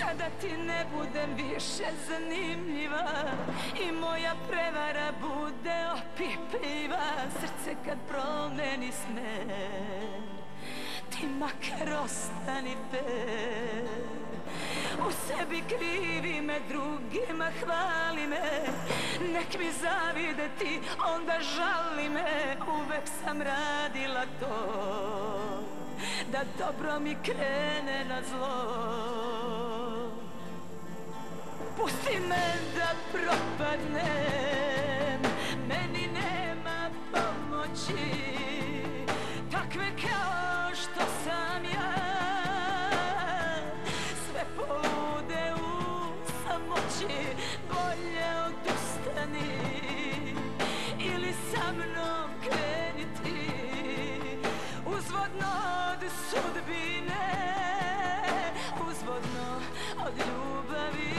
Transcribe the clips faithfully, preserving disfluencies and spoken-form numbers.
Kada ti ne budem više zanimljiva i moja prevara bude opipljiva, srce kad promeni smer, ti makar ostani fer. U sebi krivi me, drugima hvali me, nek mi zavide ti, onda žali me. Uvek sam radila to, da dobro mi krene na zlo. Pusti me da propadnem, meni nema pomoći, takve kao što sam ja, sve polude u samoći. Bolje odustani ili sa mnom kreni ti, uzvodno od sudbine, uzvodno od ljubavi.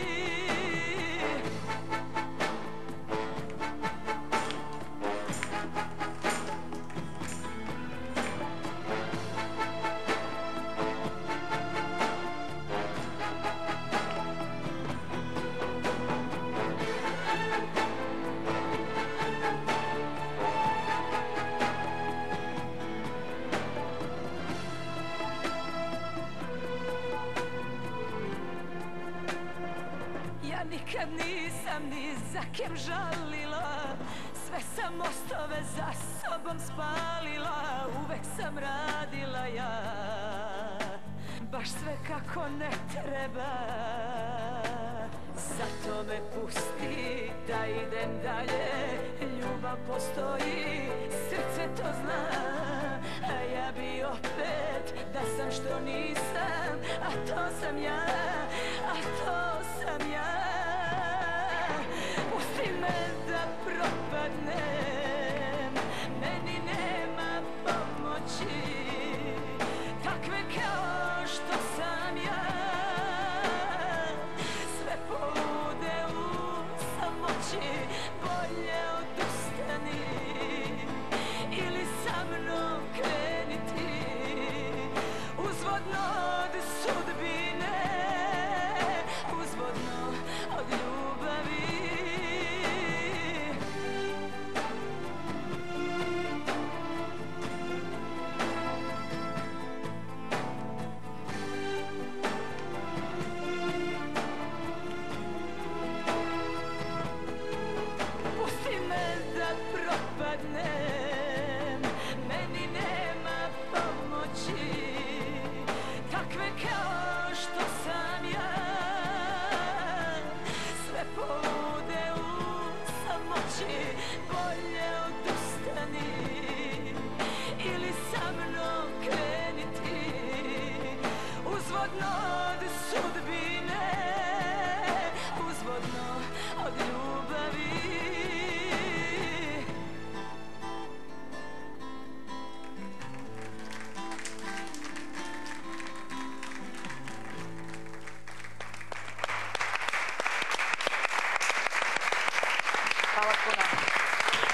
Ja nikad nisam ni za kim žalila, sve sam mostove za sobom spalila. Uvek sam radila ja, baš sve kako ne treba. Zato me pusti da idem dalje, ljubav postoji, srce to zna. A ja bi opet da sam što nisam, a to sam ja, a to sam ja. Pusti me da propadnem, meni nema pomoći, takve kao što sam ja, sve polude u samoći. Bolje odustani ili sa mnom kreni ti, uzvodno od sudbine, uzvodno od ljubavi. Pusti me da propadnem, meni nema pomoći, takve kao što sam ja, sve polude u samoći. Bolje